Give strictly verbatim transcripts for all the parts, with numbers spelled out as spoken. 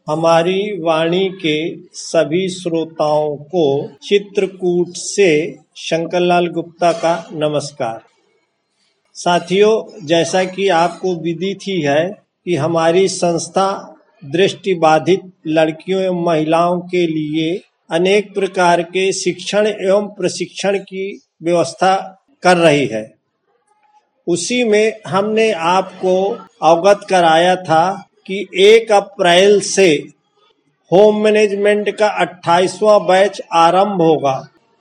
हमारी वाणी के सभी श्रोताओं को चित्रकूट से शंकरलाल गुप्ता का नमस्कार। साथियों, जैसा कि आपको विदित ही है कि हमारी संस्था दृष्टिबाधित लड़कियों एवं महिलाओं के लिए अनेक प्रकार के शिक्षण एवं प्रशिक्षण की व्यवस्था कर रही है। उसी में हमने आपको अवगत कराया था कि एक अप्रैल से होम मैनेजमेंट का अट्ठाईसवां बैच आरंभ होगा।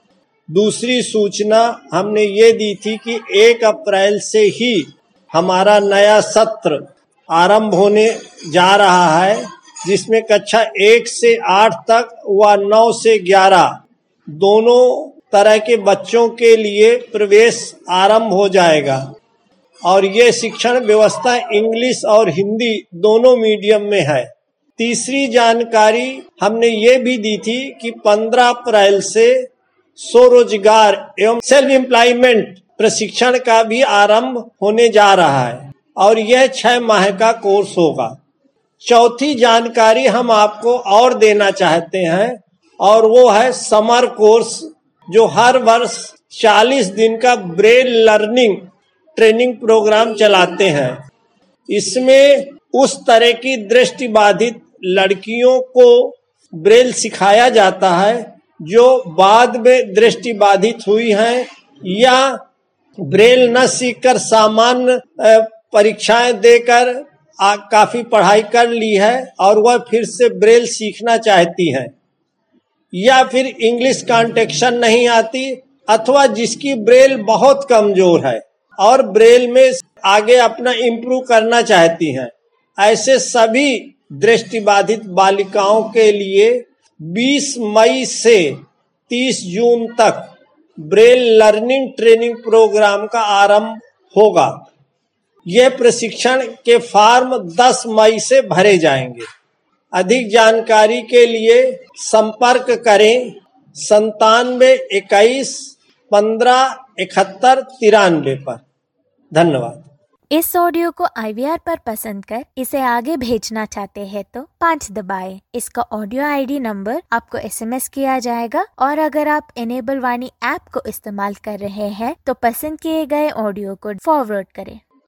दूसरी सूचना हमने ये दी थी कि एक अप्रैल से ही हमारा नया सत्र आरंभ होने जा रहा है, जिसमें कक्षा एक से आठ तक व नौ से ग्यारह दोनों तरह के बच्चों के लिए प्रवेश आरंभ हो जाएगा और ये शिक्षण व्यवस्था इंग्लिश और हिंदी दोनों मीडियम में है। तीसरी जानकारी हमने ये भी दी थी कि पंद्रह अप्रैल से स्वरोजगार एवं सेल्फ एम्प्लॉयमेंट प्रशिक्षण का भी आरंभ होने जा रहा है और यह छह माह का कोर्स होगा। चौथी जानकारी हम आपको और देना चाहते हैं और वो है समर कोर्स, जो हर वर्ष चालीस दिन का ब्रेल लर्निंग ट्रेनिंग प्रोग्राम चलाते हैं। इसमें उस तरह की दृष्टिबाधित लड़कियों को ब्रेल सिखाया जाता है जो बाद में दृष्टिबाधित हुई हैं या ब्रेल न सीखकर सामान्य परीक्षाएं देकर आ, काफी पढ़ाई कर ली है और वह फिर से ब्रेल सीखना चाहती हैं, या फिर इंग्लिश कॉन्टेक्शन नहीं आती, अथवा जिसकी ब्रेल बहुत कमजोर है और ब्रेल में आगे अपना इम्प्रूव करना चाहती हैं। ऐसे सभी दृष्टिबाधित बालिकाओं के लिए बीस मई से तीस जून तक ब्रेल लर्निंग ट्रेनिंग प्रोग्राम का आरंभ होगा। यह प्रशिक्षण के फॉर्म दस मई से भरे जाएंगे। अधिक जानकारी के लिए संपर्क करें संतानवे इक्कीस पंद्रह इकहत्तर तिरानवे पर। धन्यवाद। इस ऑडियो को आई वी आर पर पसंद कर इसे आगे भेजना चाहते हैं तो पाँच दबाएं। इसका ऑडियो आई डी नंबर आपको एस एम एस किया जाएगा और अगर आप इनेबल वाणी ऐप को इस्तेमाल कर रहे हैं तो पसंद किए गए ऑडियो को फॉरवर्ड करें।